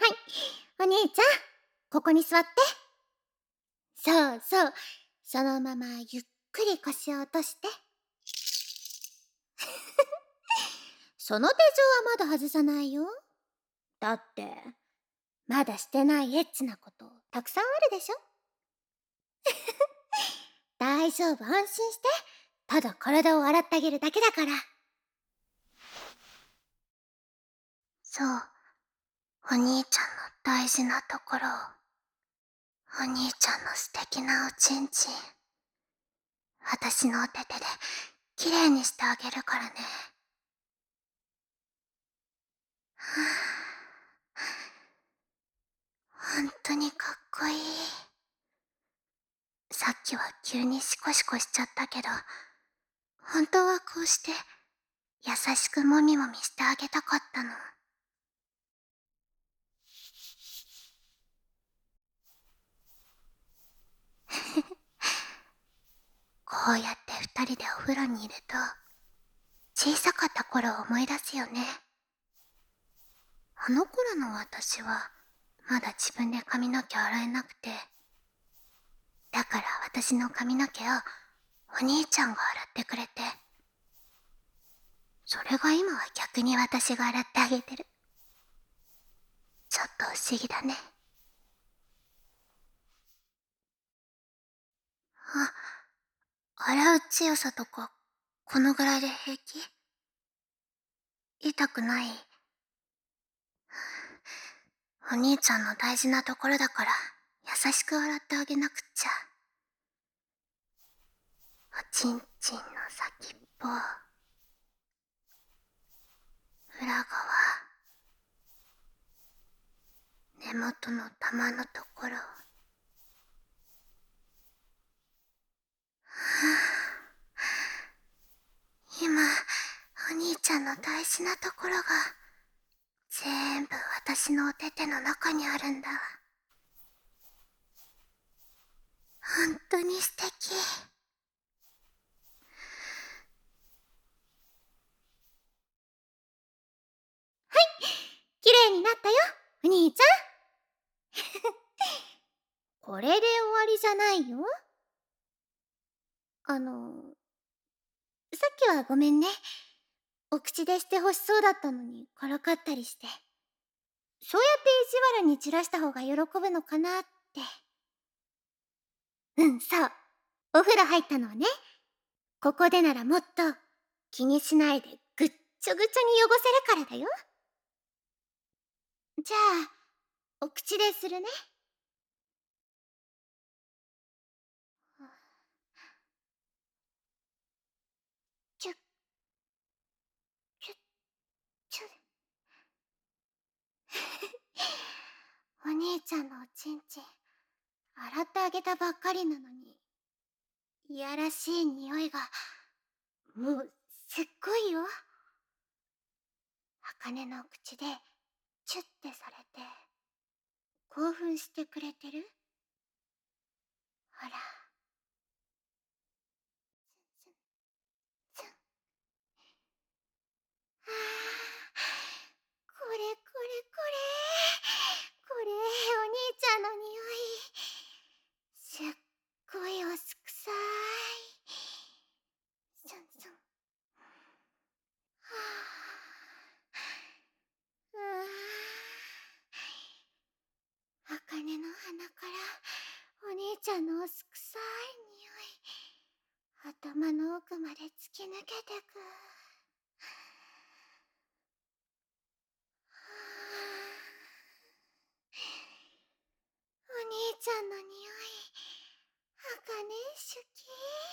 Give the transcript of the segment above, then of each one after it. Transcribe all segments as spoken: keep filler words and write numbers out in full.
はい、お兄ちゃん、ここに座って。そうそう、そのままゆっくり腰を落として。その手錠はまだ外さないよ。だって、まだしてないエッチなことたくさんあるでしょ。大丈夫、安心して。ただ体を洗ってあげるだけだから。そう、お兄ちゃんの大事なところを、お兄ちゃんの素敵なおちんちん、私のお手手できれいにしてあげるからね。ほんとにかっこいい。さっきは急にシコシコしちゃったけど、本当はこうして優しくもみもみしてあげたかったの。こうやって二人でお風呂にいると、小さかった頃を思い出すよね。あの頃の私は、まだ自分で髪の毛洗えなくて、だから私の髪の毛をお兄ちゃんが洗ってくれて、それが今は逆に私が洗ってあげてる。ちょっと不思議だね。あ、洗う強さとか、このぐらいで平気？痛くない？お兄ちゃんの大事なところだから、優しく洗ってあげなくっちゃ。おちんちんの先っぽ、裏側、根元の玉のところ。今、お兄ちゃんの大事なところが、全部私のお手手の中にあるんだ。本当に素敵。はい、綺麗になったよ、お兄ちゃん。これで終わりじゃないよ。あの、さっきはごめんね。お口でしてほしそうだったのにからかったりして。そうやって意地悪に散らした方が喜ぶのかなって。うん、そう。お風呂入ったのはね、ここでならもっと気にしないでぐっちょぐちょに汚せるからだよ。じゃあ、お口でするね。ちょ、ちょ、ちょ。お兄ちゃんのおちんちん、洗ってあげたばっかりなのに、いやらしい匂いが、もう、すっごいよ。茜の口で、チュッてされて、興奮してくれてる？ほら。ツンツンツン。あー、これこれこれ。これ、お兄ちゃんの匂い。すっごいおすくさい。ツンツン。はあ。うわ。茜の鼻からお兄ちゃんのおすくさい匂い、頭の奥まで突き抜けてく。お兄ちゃんの匂い、茜好き。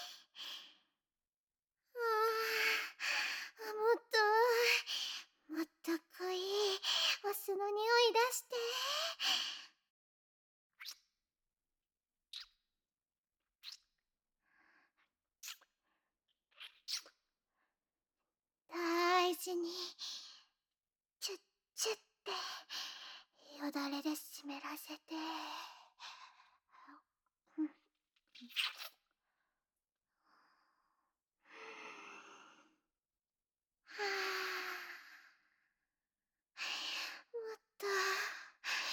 ああ、もっと、もっと濃いお酢の匂い出して。大事に、チュッチュッて、よだれで湿らせて。うん。はあ。もっと、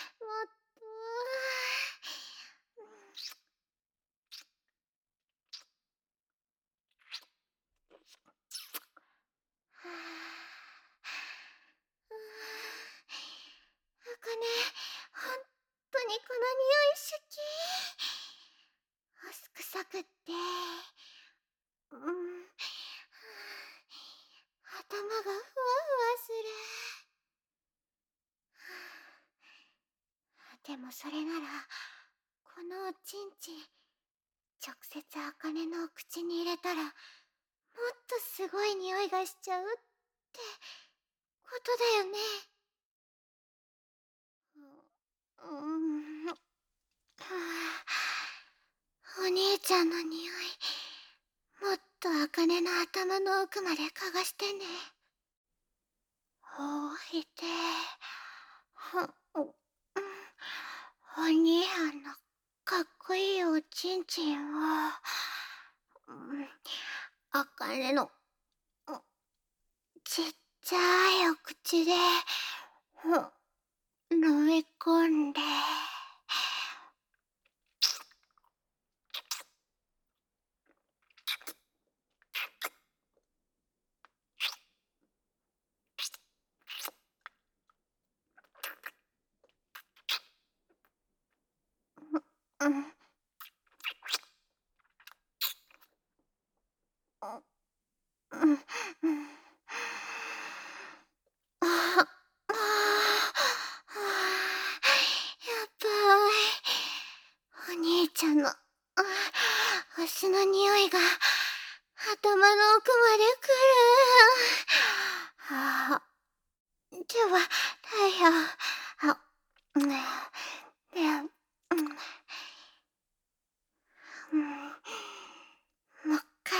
好き。あすくさくって、うん、頭がふわふわする。でもそれなら、このおちんちん、直接あかねのお口に入れたら、もっとすごい匂いがしちゃうってことだよね。う、うん、はあ、お兄ちゃんの匂い、もっとあかねの頭の奥まで嗅がしてね。おいて、は、お、うん、お兄やんのかっこいいおちんちんを、うん、あかねの、うん、ちっちゃいお口で、うん、飲み込んで、うん、うん、うん、うん。ああ、ああ、やっばい。お兄ちゃんの、あ、足の匂いが頭の奥まで来る。ああ、今日は太陽、あ、うん、で、うん、うん、もう一回。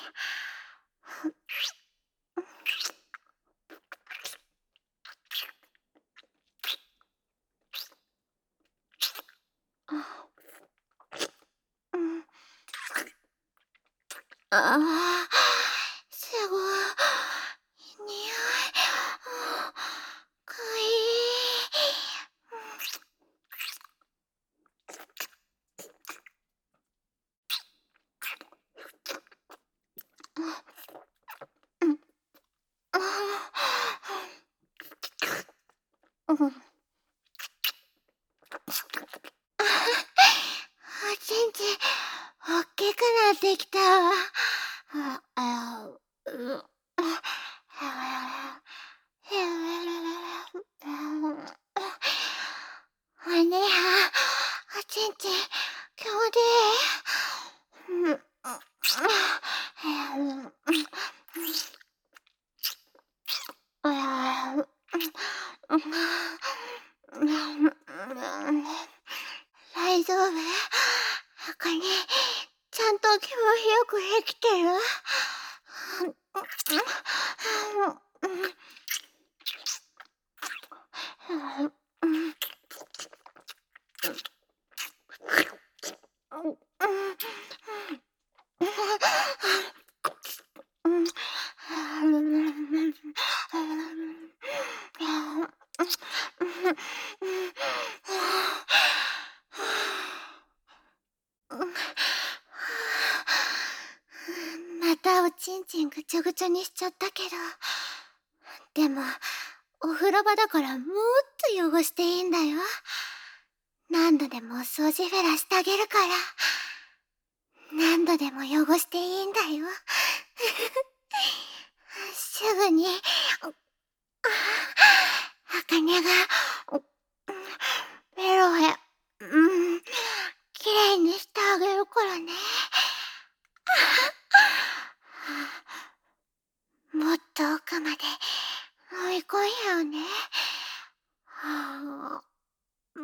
うん、ああ、すごい。匂い。あ、かいい。うん、ああ、うん。おちんちん、おっきくなってきたわ。あ、あ、う、おねや、おちんちん、きょうでえ。うん、うん、うん、大丈夫？あかね、ちゃんと気持ちよくできてる？またおちんちんぐちょぐちょにしちゃったけど、でもお風呂場だからもっと汚していいんだよ。何度でもお掃除フェラしてあげるから、何度でも汚していいんだよ。すぐに、あかねが、ベロへ、うん、きれいにしてあげるからね。もっと奥まで飲み込んようね。はあ、うん、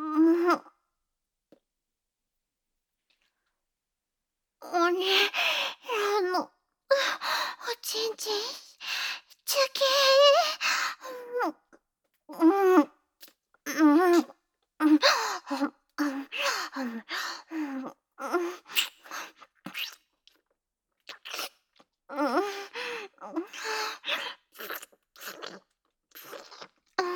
おねやの、おちんちん、チュキー。うん、うん、うん、うん、うん、うん、うん、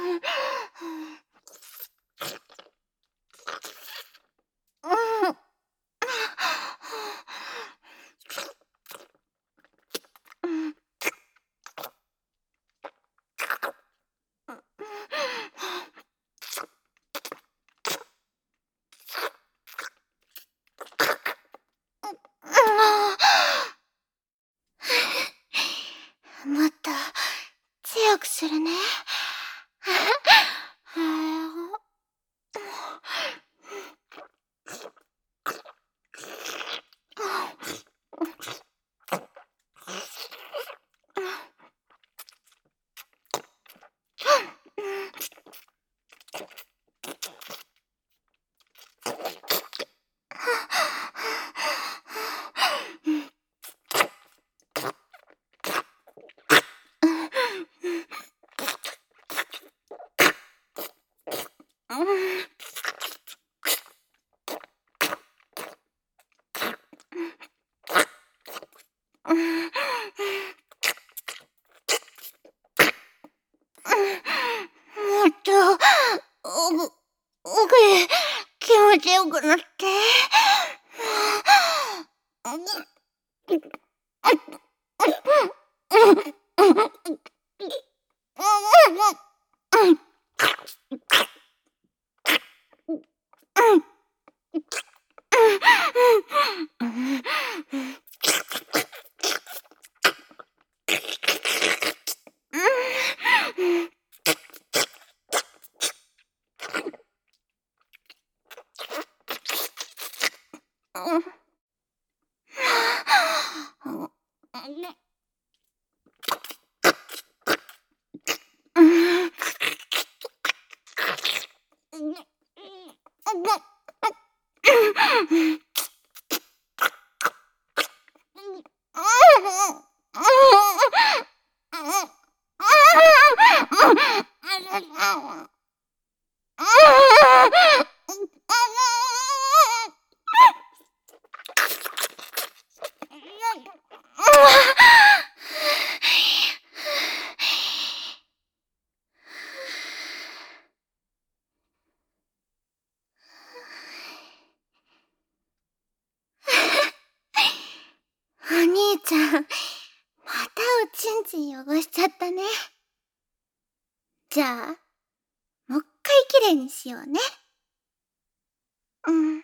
ね。もっと、おぐ、おぐへ気持ちよくなって。お兄ちゃん、またおちんちん汚しちゃったね。じゃあ、もっかいきれいにしようね。うん。